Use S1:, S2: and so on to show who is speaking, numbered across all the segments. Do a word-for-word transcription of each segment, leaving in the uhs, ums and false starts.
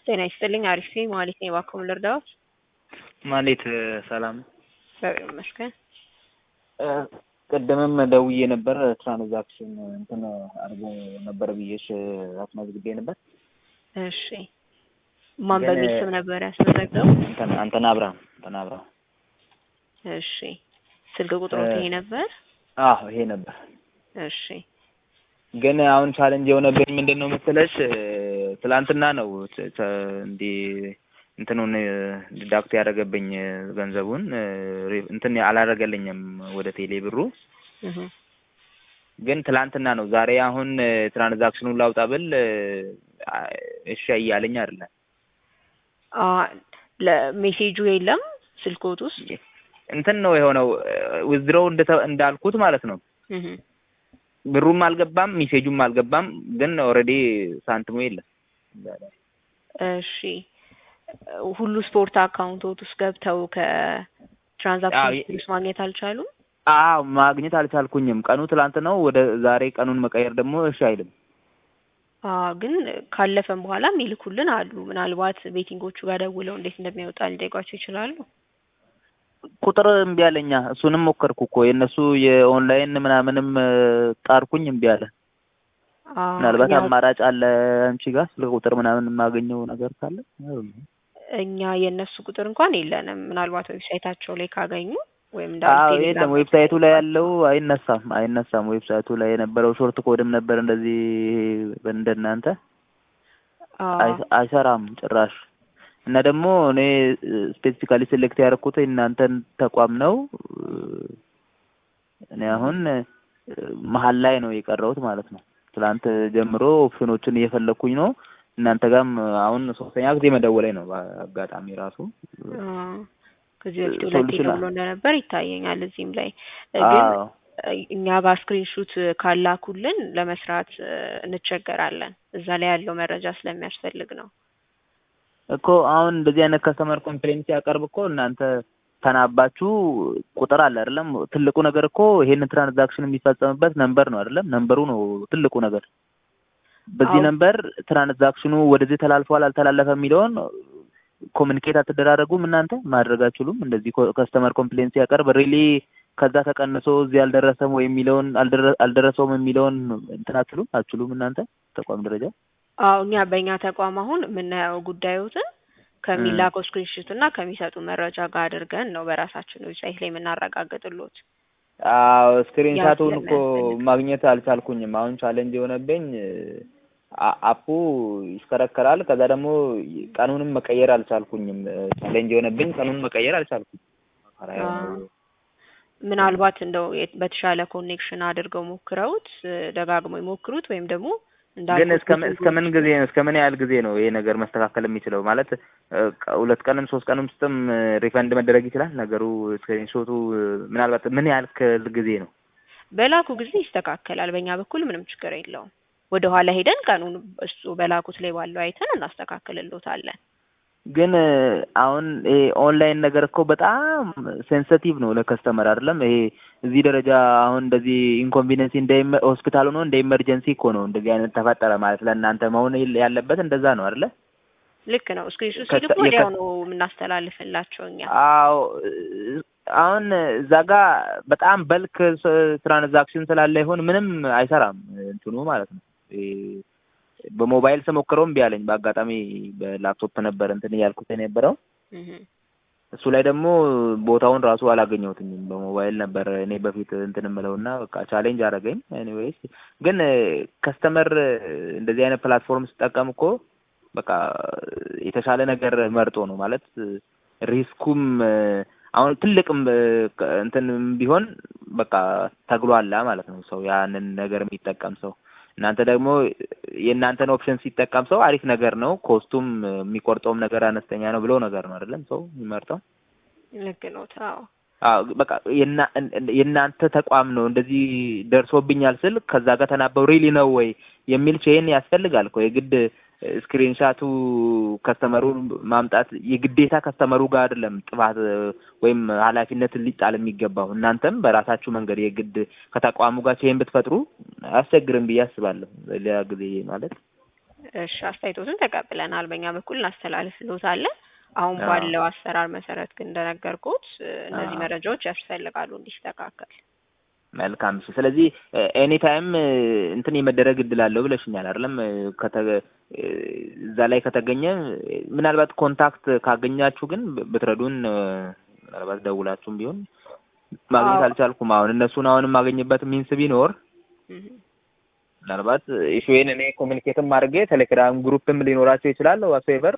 S1: ጤና ይስጥልኝ አሪፍ ነኝ ማለት ነው። እባክዎ ምን ልርዳዎት?
S2: ማለት ሰላም
S1: እግዚአብሔር ይመስገን።
S2: ቅድምም ደውዬ ነበር ትራንዛክሽን እንትን አድርጎ ነበር ብዬሽ አስመዝግቤ ነበር።
S1: እሺ ማን በሚል ስም ነበር ያስመዘገበው?
S2: እንትን አንተና አብርሃም እንትን አብርሃም።
S1: እሺ ስልክ ቁጥሮት ይሄ ነበር?
S2: አዎ ይሄ ነበር።
S1: እሺ
S2: ግን አሁን ቻሌንጅ የሆነብኝ ምንድነው መሰለሽ ትላንትና ነው እንዴ እንትኑን ዲዳክት ያደረገብኝ ገንዘቡን እንትን አላደረገልኝም ወደ ቴሌ ብሩ
S1: እህ
S2: ግን ትላንትና ነው። ዛሬ አሁን ትራንዛክሽኑን ላውጣ ብል እሺ እያለኝ አይደለም።
S1: አ ለሜሴጁ የለም ስልኮት ውስጥ
S2: እንትን ነው የሆነው ዊዝድሮው እንዳልኩት ማለት ነው።
S1: እህ
S2: ብሩም አልገባም ሜሴጁም አልገባም ግን ኦሬዲ ሳንቲሙ የለም።
S1: እሺ ሁሉ ስፖርት አካውንቶት ውስጥ ገብተው ከትራንዛክሽን ውስጥ ማግኘት አልቻሉም?
S2: አዎ ማግኘት አልቻልኩኝም። ቀኑ ትላንት ነው። ወደ ዛሬ ቀኑን መቀየር ደግሞ እሺ አይልም።
S1: አዎ ግን ካለፈም በኋላ ይልኩልን አሉ። ምናልባት ቤቲንጎቹ ጋር ደውለው እንዴት እንደሚያወጣ ሊጠይቋቸው ይችላሉ።
S2: ቁጥር እምቢ አለኛ። እሱንም ሞከርኩ እኮ የነሱ የኦንላይን ምናምንም ጣርኩኝ እምቢ አለ። አዎ ምናልባት አማራጭ አለ አንቺ ጋር ስለ ቁጥር ምናምን የማገኘው ነገር ካለ?
S1: እኛ የነሱ ቁጥር እንኳን የለንም። ምናልባት ዌብሳይታቸው ላይ ካገኙ ወይም
S2: እንዳልኩት አዎ የለም ዌብሳይቱ ላይ ያለው አይነሳም አይነሳም። ዌብሳይቱ ላይ የነበረው ሾርት ኮድም ነበር እንደዚህ እንደናንተ አይሰራም ጭራሽ። እና ደግሞ እኔ ስፔሲፊካሊ ሴሌክት ያደረኩት እናንተን ተቋም ነው። እኔ አሁን መሀል ላይ ነው የቀረሁት ማለት ነው። ትላንት ጀምሮ ኦፕሽኖችን እየፈለኩኝ ነው። እናንተ ጋርም አሁን ሶስተኛ ጊዜ መደወለኝ ነው አጋጣሚ ራሱ
S1: ከዚህ በፊት ሁለቴ ደውሎ እንደነበር ይታየኛል እዚህም ላይ ግን እኛ ጋር ስክሪንሾት ካላኩልን ለመስራት እንቸገራለን። እዛ ላይ ያለው መረጃ ስለሚያስፈልግ ነው
S2: እኮ። አሁን እንደዚህ አይነት ከስተመር ኮምፕሌንት ያቀርብ እኮ እናንተ ተናባችሁ ቁጥር አለ አይደለም? ትልቁ ነገር እኮ ይሄን ትራንዛክሽን የሚፈጸምበት ነምበር ነው አይደለም? ነምበሩ ነው ትልቁ ነገር። በዚህ ነምበር ትራንዛክሽኑ ወደዚህ ተላልፏል አልተላለፈም የሚለውን ኮሙኒኬት አትደራረጉም እናንተ? ማድረጋችሁም እንደዚህ ከስተመር ኮምፕሌንት ያቀርብ ሪሊ ከዛ ተቀንሶ እዚህ አልደረሰም ወይ የሚለውን አልደረሰውም የሚለውን እንትን አትሉም አትሉም እናንተ ተቋም ደረጃ?
S1: አዎ እኛ በእኛ ተቋም አሁን የምናየው ጉዳዮችን ከሚላከው ስክሪንሾት እና ከሚሰጡ መረጃ ጋር አድርገን ነው በራሳችን ዌብሳይት ላይ የምናረጋግጥልዎት።
S2: አዎ ስክሪንሾቱን እኮ ማግኘት አልቻልኩኝም። አሁን ቻሌንጅ የሆነብኝ አፑ ይሽከረከራል። ከዛ ደግሞ ቀኑንም መቀየር አልቻልኩኝም። ቻሌንጅ የሆነብኝ ቀኑን መቀየር አልቻልኩም።
S1: ምናልባት እንደው በተሻለ ኮኔክሽን አድርገው ሞክረውት ደጋግመው ይሞክሩት ወይም ደግሞ
S2: ግን እስከ እስከ ምን ጊዜ ነው እስከ ምን ያህል ጊዜ ነው ይሄ ነገር መስተካከል የሚችለው? ማለት ሁለት ቀንም ሶስት ቀንም ውስጥም ሪፈንድ መደረግ ይችላል ነገሩ? ስክሪንሾቱ ምናልባት ምን ያህል ጊዜ ነው?
S1: በላኩ ጊዜ ይስተካከላል። በእኛ በኩል ምንም ችግር የለውም። ወደ ኋላ ሄደን ቀኑን እሱ በላኩት ላይ ባለው አይተን እናስተካክልልዎታለን። ግን
S2: አሁን ይሄ ኦንላይን ነገር እኮ በጣም ሴንሲቲቭ ነው ለከስተመር አይደለም? ይሄ እዚህ ደረጃ አሁን እንደዚህ ኢንኮንቪኒየንስ እንደ ሆስፒታል ሆኖ እንደ ኢመርጀንሲ እኮ ነው እንደዚህ አይነት ተፈጠረ ማለት ለእናንተ መሆን ያለበት እንደዛ ነው አይደለ?
S1: ልክ ነው። ስክሪንሾት ሲልኩ ወዲያው ነው የምናስተላልፍላቸው እኛ።
S2: አዎ አሁን እዛ ጋር በጣም በልክ ትራንዛክሽን ስላለ ይሁን ምንም አይሰራም እንትኑ ማለት ነው። በሞባይል ስሞክረው እምቢ አለኝ። በአጋጣሚ በላፕቶፕ ነበር እንትን እያልኩት የነበረው። እሱ ላይ ደግሞ ቦታውን ራሱ አላገኘሁትም። በሞባይል ነበር እኔ በፊት እንትን እምለውና በቃ ቻሌንጅ አደረገኝ። ኤኒዌይስ ግን ከስተመር እንደዚህ አይነት ፕላትፎርም ሲጠቀም እኮ በቃ የተሻለ ነገር መርጦ ነው ማለት ሪስኩም አሁን ትልቅም እንትን ቢሆን በቃ ተግሏላ ማለት ነው ሰው ያንን ነገር የሚጠቀም ሰው። እናንተ ደግሞ የእናንተን ኦፕሽን ሲጠቀም ሰው አሪፍ ነገር ነው ኮስቱም የሚቆርጠውም ነገር አነስተኛ ነው ብሎ ነገር ነው አይደለም ሰው የሚመርጠው?
S1: ልክ ነው። ታው
S2: አዎ በቃ የእናንተ ተቋም ነው እንደዚህ ደርሶብኛል ስል ከዛ ጋር ተናበው ሪሊ ነው ወይ የሚል ቼን ያስፈልጋል እኮ የግድ ስክሪንሻቱ ከስተመሩ ማምጣት የግዴታ ከስተመሩ ጋር አይደለም ጥፋት ወይም ኃላፊነት ሊጣል የሚገባው። እናንተም በራሳችሁ መንገድ የግድ ከተቋሙ ጋር ቼን ብትፈጥሩ አያስቸግርም ብዬ አስባለሁ። ሌላ ጊዜ ማለት
S1: እሺ አስተያየቶትን ተቀብለናል በእኛ በኩል እናስተላልፍልዎታለን። አሁን ባለው አሰራር መሰረት ግን እንደነገርኩት እነዚህ መረጃዎች ያስፈልጋሉ እንዲስተካከል።
S2: መልካም። ስለዚህ ኤኒ ታይም እንትን የመደረግ እድል አለው ብለሽኛል አይደለም? እዛ ላይ ከተገኘ ምናልባት ኮንታክት ካገኛችሁ ግን ብትረዱን፣ ምናልባት ደውላችሁም ቢሆን ማግኘት አልቻልኩም። አሁን እነሱን አሁን ማግኘበት ሚንስ ቢኖር ምናልባት ኢሹዌን እኔ ኮሙኒኬትም አድርጌ ቴሌግራም ግሩፕም ሊኖራቸው ይችላል ዋትኤቨር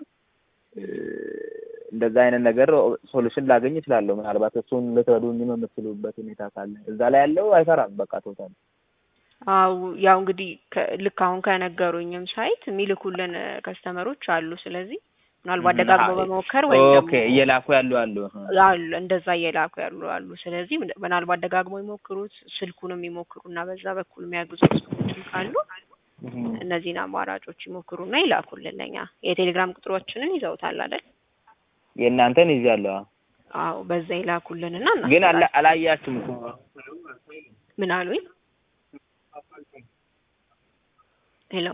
S2: እንደዛ አይነት ነገር ሶሉሽን ላገኝ ይችላል። ምናልባት እሱን ልትረዱኝ የምትችሉበት ሁኔታ ካለ እዛ ላይ ያለው አይሰራም በቃ ቶታል።
S1: አው ያው እንግዲህ ልክ አሁን ከነገሩኝም ሳይት የሚልኩልን ከስተመሮች አሉ። ስለዚህ ምናልባት ደጋግሞ በመሞከር ወይ ደግሞ
S2: ኦኬ እየላኩ ያሉ አሉ
S1: አሉ እንደዛ እየላኩ ያሉ አሉ። ስለዚህ ምናልባት ደጋግሞ ይሞክሩት ስልኩንም ይሞክሩና በዛ በኩል የሚያግዙት ሰዎች ካሉ እነዚህን አማራጮች ይሞክሩና ይላኩልን ለኛ። የቴሌግራም ቁጥሮችንን ይዘውታል አይደል?
S2: የእናንተን ይዣለሁ።
S1: አዎ በዛ ይላኩልንና እና
S2: ግን አላያችሁም እኮ
S1: ምን አሉኝ? ሄሎ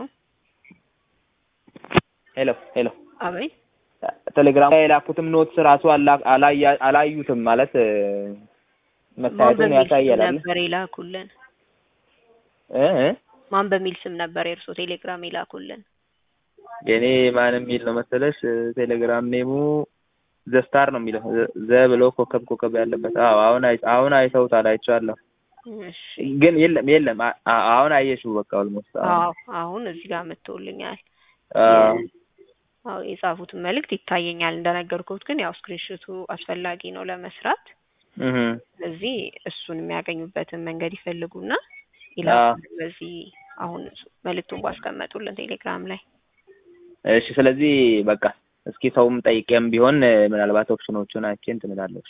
S2: ሄሎ ሄሎ
S1: አቤይ
S2: ቴሌግራም ላይ ላኩትም ኖትስ ራሱ አላዩትም ማለት መታየቱን ያሳያል
S1: ነበር ይላኩልን
S2: እ
S1: ማን በሚል ስም ነበር የርሶ ቴሌግራም ይላኩልን?
S2: የኔ ማንም ሚል ነው መሰለሽ ቴሌግራም ኔሙ ዘስታር ነው የሚለው ዘ ብሎ ኮከብ ኮከብ ያለበት። አዎ አሁን አሁን አይተውታል አይቻለሁ።
S1: እሺ
S2: ግን የለም የለም አሁን አየሽው በቃ ኦልሞስት
S1: አዎ አሁን እዚህ ጋር መጥቶልኛል። አዎ የጻፉት መልእክት ይታየኛል። እንደነገርኩት ግን ያው ስክሪንሾቱ አስፈላጊ ነው ለመስራት።
S2: እህ
S1: ስለዚህ እሱን የሚያገኙበትን መንገድ ይፈልጉና ይላሉ። ስለዚህ አሁን መልእክቱን ባስቀመጡልን ቴሌግራም ላይ
S2: እሺ ስለዚህ በቃ እስኪ ሰውም ጠይቄም ቢሆን ምናልባት ኦፕሽኖቹን አይቼ እንትን እላለሁ።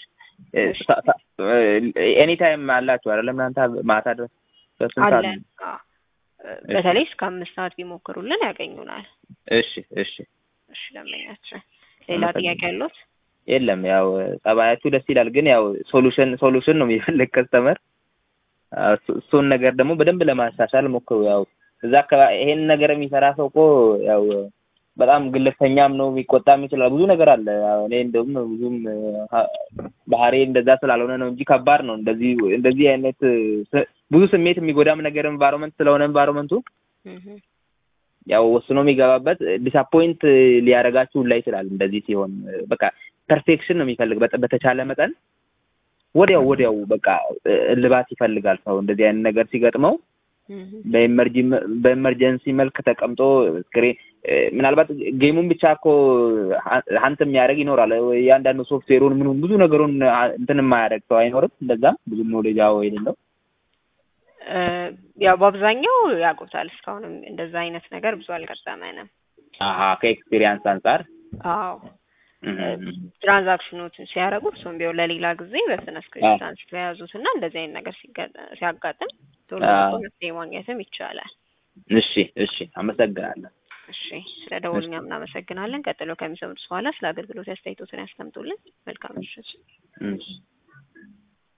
S2: ኤኒ ታይም አላችሁ አይደለም እናንተ ማታ ድረስ በስንት ሰዓት?
S1: በተለይ እስከ አምስት ሰዓት ቢሞክሩልን ያገኙናል።
S2: እሺ እሺ
S1: እሺ ለማያችሁ ሌላ ጥያቄ አለዎት?
S2: የለም ያው ጸባያችሁ ደስ ይላል። ግን ያው ሶሉሽን ሶሉሽን ነው የሚፈልግ ከስተመር። እሱን ነገር ደግሞ በደንብ ለማሻሻል ሞክሩ። ያው እዛ ይሄን ነገር የሚሰራ ሰው እኮ ያው በጣም ግልፍተኛም ነው የሚቆጣም ይችላል። ብዙ ነገር አለ። እኔ እንደውም ብዙም ባህሪ እንደዛ ስላልሆነ ነው እንጂ ከባድ ነው። እንደዚህ እንደዚህ አይነት ብዙ ስሜት የሚጎዳም ነገር environment ስለሆነ environmentu ያው ወስኖ የሚገባበት ዲስአፖይንት ሊያረጋችሁ ላይ ይችላል። እንደዚህ ሲሆን በቃ ፐርፌክሽን ነው የሚፈልግ በተቻለ መጠን ወዲያው ወዲያው በቃ ልባት ይፈልጋል ሰው እንደዚህ አይነት ነገር ሲገጥመው በኤመርጂ በኤመርጀንሲ መልክ ተቀምጦ ስክሪን ምናልባት ጌሙን ብቻ እኮ ሀንት የሚያደርግ ይኖራል። ያንዳንዱ ሶፍትዌሩን ምኑን ብዙ ነገሩን እንትን የማያደርግ ሰው አይኖርም። እንደዛም ብዙ ኖሌጅ አው አይደለም።
S1: ያው በአብዛኛው ያውቁታል። እስካሁንም እንደዛ አይነት ነገር ብዙ አልገጠመንም።
S2: አሃ ከኤክስፒሪየንስ አንፃር
S1: አዎ ትራንዛክሽኖችን ሲያረጉት ሶም ቢው ለሌላ ጊዜ በስነ ስክሪን ትራንስፈር ያዙትና እንደዚህ አይነት ነገር ሲያጋጥም ቶሎ መፍትሄ ማግኘትም ይቻላል።
S2: እሺ እሺ አመሰግናለሁ።
S1: እሺ ስለደወሉኝ እናመሰግናለን። ቀጥሎ ከሚሰሙት በኋላ ስለ አገልግሎት አስተያየቶችን ያስቀምጡልን። መልካም ምሽት።
S2: እሺ